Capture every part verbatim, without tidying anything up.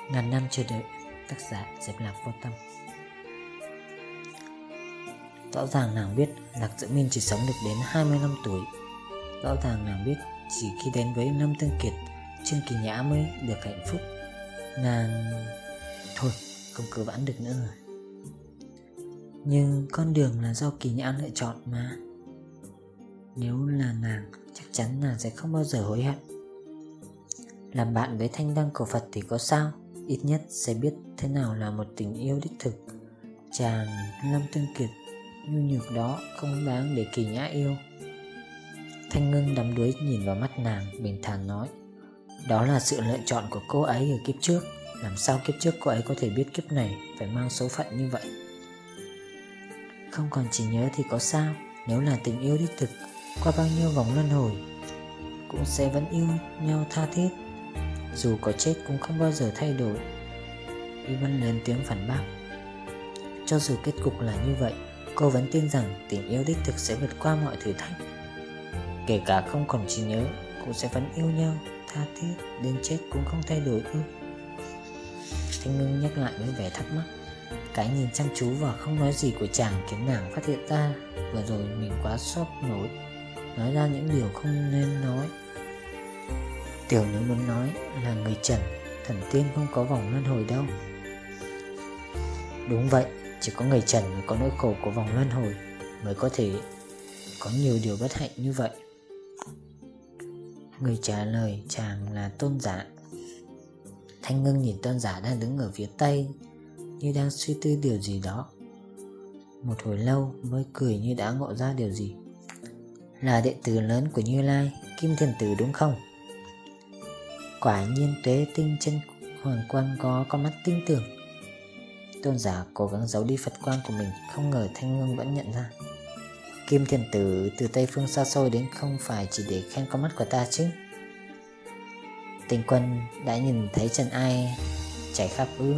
Ngàn năm chờ đợi. Tác giả Diệp Lạc Vô Tâm. Rõ ràng nàng biết Lạc Dự Minh chỉ sống được đến hai mươi năm tuổi. Rõ ràng nàng biết chỉ khi đến với Lâm Tương Kiệt, Trương Kỳ Nhã mới được hạnh phúc. Nàng... Thôi, không cứu vãn được nữa rồi. Nhưng con đường là do Kỳ Nhã lựa chọn mà. Nếu là nàng, chắc chắn nàng sẽ không bao giờ hối hận. Làm bạn với Thanh Đăng Cổ Phật thì có sao, ít nhất sẽ biết thế nào là một tình yêu đích thực. Chàng Lâm Tương Kiệt nhu nhược đó không đáng để Kỳ Nhã yêu. Thanh Ngưng đắm đuối nhìn vào mắt nàng, bình thản nói: đó là sự lựa chọn của cô ấy ở kiếp trước. Làm sao kiếp trước cô ấy có thể biết kiếp này phải mang số phận như vậy? Không còn chỉ nhớ thì có sao, nếu là tình yêu đích thực, qua bao nhiêu vòng luân hồi cũng sẽ vẫn yêu nhau tha thiết. Dù có chết cũng không bao giờ thay đổi. Y Vân lớn tiếng phản bác: cho dù kết cục là như vậy, cô vẫn tin rằng tình yêu đích thực sẽ vượt qua mọi thử thách. Kể cả không còn trí nhớ, cũng sẽ vẫn yêu nhau tha thiết, đến chết cũng không thay đổi ư? Thanh Ngưng nhắc lại với vẻ thắc mắc. Cái nhìn chăm chú và không nói gì của chàng khiến nàng phát hiện ra vừa rồi mình quá sốc nổi, nói ra những điều không nên nói. Tiểu nữ muốn nói là người trần, thần tiên không có vòng luân hồi đâu. Đúng vậy, chỉ có người trần mới có nỗi khổ của vòng luân hồi, mới có thể có nhiều điều bất hạnh như vậy. Người trả lời chàng là Tôn Giả. Thanh Ngưng nhìn Tôn Giả đang đứng ở phía tây, như đang suy tư điều gì đó. Một hồi lâu mới cười như đã ngộ ra điều gì. Là đệ tử lớn của Như Lai, Kim Thiền Tử đúng không? Quả nhiên Tuế Tinh Chân Hoàng Quan có con mắt tinh tường. Tôn Giả cố gắng giấu đi Phật quang của mình, không ngờ Thanh Ngưng vẫn nhận ra. Kim Thiền Tử từ Tây Phương xa xôi đến không phải chỉ để khen con mắt của ta chứ. Tinh Quân đã nhìn thấy Trần Ai chảy khắp ư?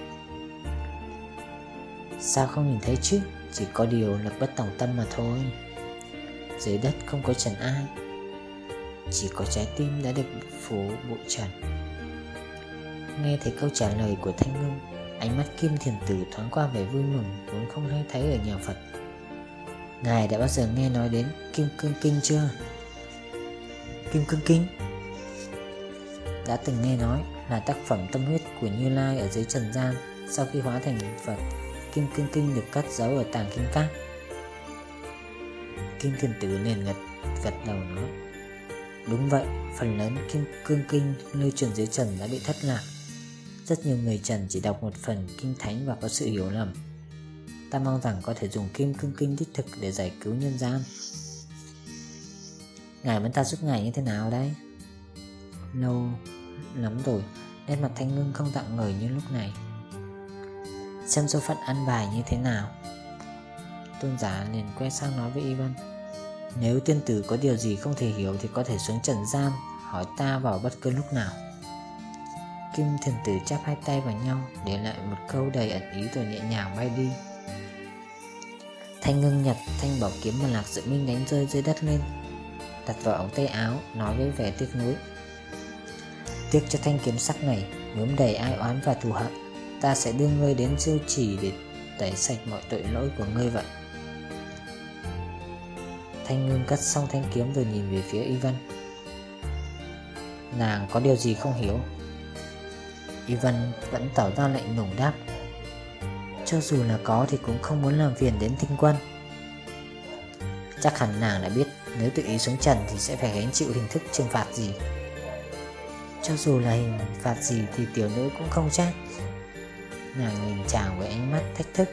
Sao không nhìn thấy chứ, chỉ có điều Lực Bất Tòng Tâm mà thôi. Dưới đất không có Trần Ai, chỉ có trái tim đã được phủ bụi trần. Nghe thấy câu trả lời của Thanh Ngưng, ánh mắt Kim Thiền Tử thoáng qua vẻ vui mừng vốn không hay thấy ở nhà Phật. Ngài đã bao giờ nghe nói đến Kim Cương Kinh chưa? Kim Cương Kinh? Đã từng nghe nói, là tác phẩm tâm huyết của Như Lai ở dưới trần gian. Sau khi hóa thành Phật, Kim Cương Kinh được cất giấu ở tàng kinh các. Kim Thiền Tử liền gật, gật đầu nói: đúng vậy, phần lớn Kim Cương Kinh lưu truyền dưới trần đã bị thất lạc. Rất nhiều người trần chỉ đọc một phần kinh thánh và có sự hiểu lầm. Ta mong rằng có thể dùng Kim Cương Kinh đích thực để giải cứu nhân gian. Ngài muốn ta giúp ngài như thế nào đấy? Lâu lắm rồi, nét mặt Thanh Ngưng không rạng ngời như lúc này. Xem số phận ăn bài như thế nào. Tôn Giả liền quay sang nói với Y Vân: nếu tiên tử có điều gì không thể hiểu thì có thể xuống trần gian hỏi ta vào bất cứ lúc nào. Kim Thiền Tử chắp hai tay vào nhau, để lại một câu đầy ẩn ý rồi nhẹ nhàng bay đi. Thanh Ngưng nhặt thanh bảo kiếm mà Lạc Dự Minh đánh rơi dưới đất lên, đặt vào ống tay áo, nói với vẻ tiếc nuối: tiếc cho thanh kiếm sắc này, nhuốm đầy ai oán và thù hận. Ta sẽ đưa ngươi đến Diêu Chỉ để tẩy sạch mọi tội lỗi của ngươi vậy. Thanh Ngưng cất xong thanh kiếm rồi nhìn về phía Y Vân. Nàng có điều gì không hiểu? Y Vân vẫn tỏ ra lạnh lùng đáp: cho dù là có thì cũng không muốn làm phiền đến Tinh Quân. Chắc hẳn nàng đã biết nếu tự ý xuống trần thì sẽ phải gánh chịu hình thức trừng phạt gì. Cho dù là hình phạt gì thì tiểu nữ cũng không trách. Nàng nhìn chàng với ánh mắt thách thức.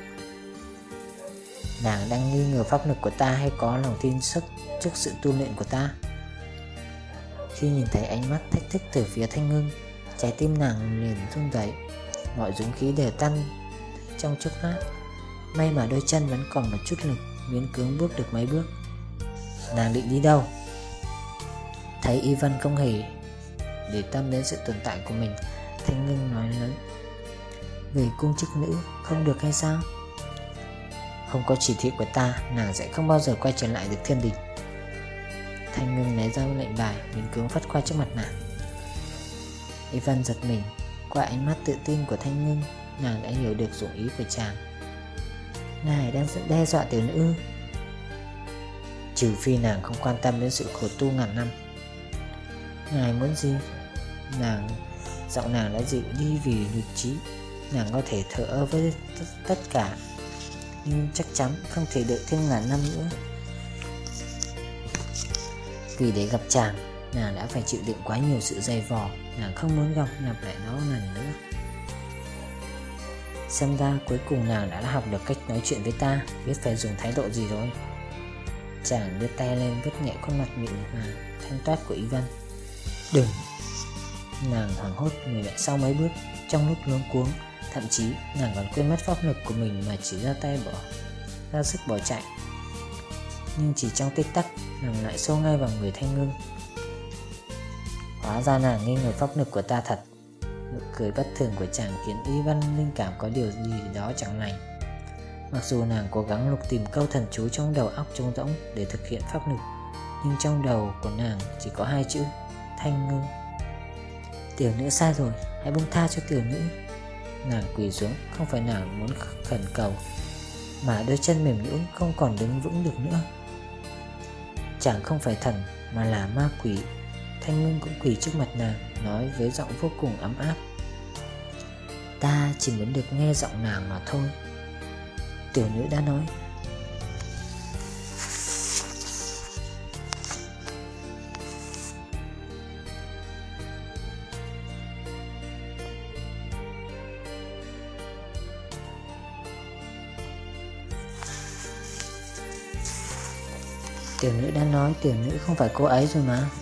Nàng đang nghi ngờ pháp lực của ta hay có lòng tin sức trước sự tu luyện của ta? Khi nhìn thấy ánh mắt thách thức từ phía Thanh Ngưng, trái tim nàng liền run rẩy, mọi dũng khí đều tan trong chốc lát. May mà đôi chân vẫn còn một chút lực, miễn cưỡng bước được mấy bước. Nàng định đi đâu? Thấy Y Vân không hề để tâm đến sự tồn tại của mình, Thanh Ngưng nói lớn: về cung chức nữ không được hay sao? Không có chỉ thị của ta, nàng sẽ không bao giờ quay trở lại được thiên đình. Thanh Ngưng lấy ra lệnh bài, miễn cưỡng phất qua trước mặt nàng. Y Vân giật mình, Qua ánh mắt tự tin của Thanh Ngưng, nàng đã hiểu được dụng ý của chàng. Ngài đang đe dọa tiểu nữ. Trừ phi nàng không quan tâm đến sự khổ tu ngàn năm. Ngài muốn gì? Nàng Giọng nàng đã dịu đi vì nhụt chí. Nàng có thể thở ơ với tất, tất cả, nhưng chắc chắn không thể đợi thêm ngàn năm nữa. Vì để gặp chàng, nàng đã phải chịu đựng quá nhiều sự dày vò. Nàng không muốn gặp lặp lại nó lần nữa. Xem ra cuối cùng nàng đã học được cách nói chuyện với ta, biết phải dùng thái độ gì rồi. Chàng đưa tay lên vuốt nhẹ khuôn mặt mịn màng thanh toát của Ivan. Đừng! Nàng hoảng hốt lùi lại sau mấy bước. Trong lúc luống cuống, thậm chí nàng còn quên mất pháp lực của mình mà chỉ ra tay bỏ ra sức bỏ chạy. Nhưng chỉ trong tích tắc, nàng lại xô ngay vào người Thanh Ngưng. Hóa ra nàng nghi ngờ pháp lực của ta thật. Nụ cười bất thường của chàng khiến Ivan linh cảm có điều gì đó chẳng lành. Mặc dù nàng cố gắng lục tìm câu thần chú trong đầu óc trống rỗng để thực hiện pháp lực, nhưng trong đầu của nàng chỉ có hai chữ: Thanh Ngưng. Tiểu nữ sai rồi, hãy buông tha cho tiểu nữ. Nàng quỳ xuống, không phải nàng muốn khẩn cầu, mà đôi chân mềm nhũn không còn đứng vững được nữa. Chàng không phải thần mà là ma quỷ. Thanh Ngưng cũng quỳ trước mặt nàng, nói với giọng vô cùng ấm áp: Ta chỉ muốn được nghe giọng nàng mà thôi. Tiểu nữ đã nói. Tiểu nữ đã nói, tiểu nữ không phải cô ấy rồi mà.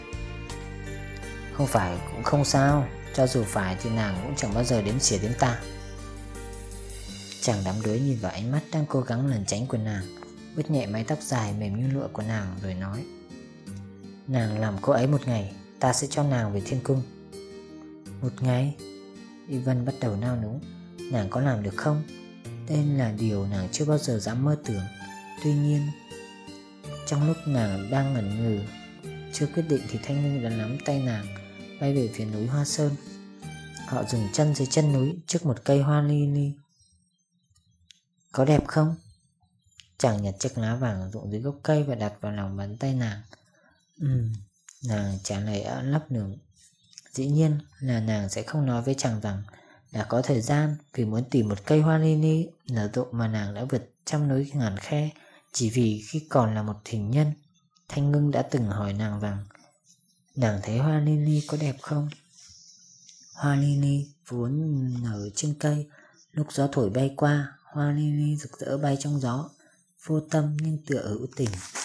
Không phải cũng không sao, cho dù phải thì nàng cũng chẳng bao giờ đếm xỉa đến ta. Chàng đắm đuối nhìn vào ánh mắt đang cố gắng lẩn tránh của nàng, vuốt nhẹ mái tóc dài mềm như lụa của nàng rồi nói: Nàng làm cô ấy một ngày, ta sẽ cho nàng về thiên cung. Một ngày? Ivan bắt đầu nao núng. Nàng có làm được không? Đây là điều nàng chưa bao giờ dám mơ tưởng. Tuy nhiên, trong lúc nàng đang ngẩn ngừ chưa quyết định thì Thanh Ngưng đã nắm tay nàng bay về phía núi Hoa Sơn. Họ dừng chân dưới chân núi trước một cây hoa lily. Có đẹp không? Chàng nhặt chiếc lá vàng rụng dưới gốc cây và đặt vào lòng bàn tay nàng. Ừm, nàng trả lời ẩn lấp nửa. Dĩ nhiên là nàng sẽ không nói với chàng rằng đã có thời gian vì muốn tìm một cây hoa lily nở rộ mà nàng đã vượt trăm núi ngàn khe, chỉ vì khi còn là một thình nhân, Thanh Ngưng đã từng hỏi nàng rằng nàng thấy hoa lily có đẹp không? Hoa lily vốn nở trên cây, lúc gió thổi bay qua, hoa lily rực rỡ bay trong gió, vô tâm nhưng tựa hữu tình.